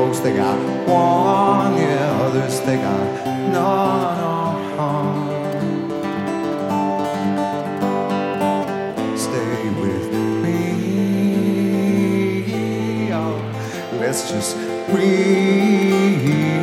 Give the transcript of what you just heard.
folks they got one, yeah, others they got none. Stay with me, oh, let's just breathe.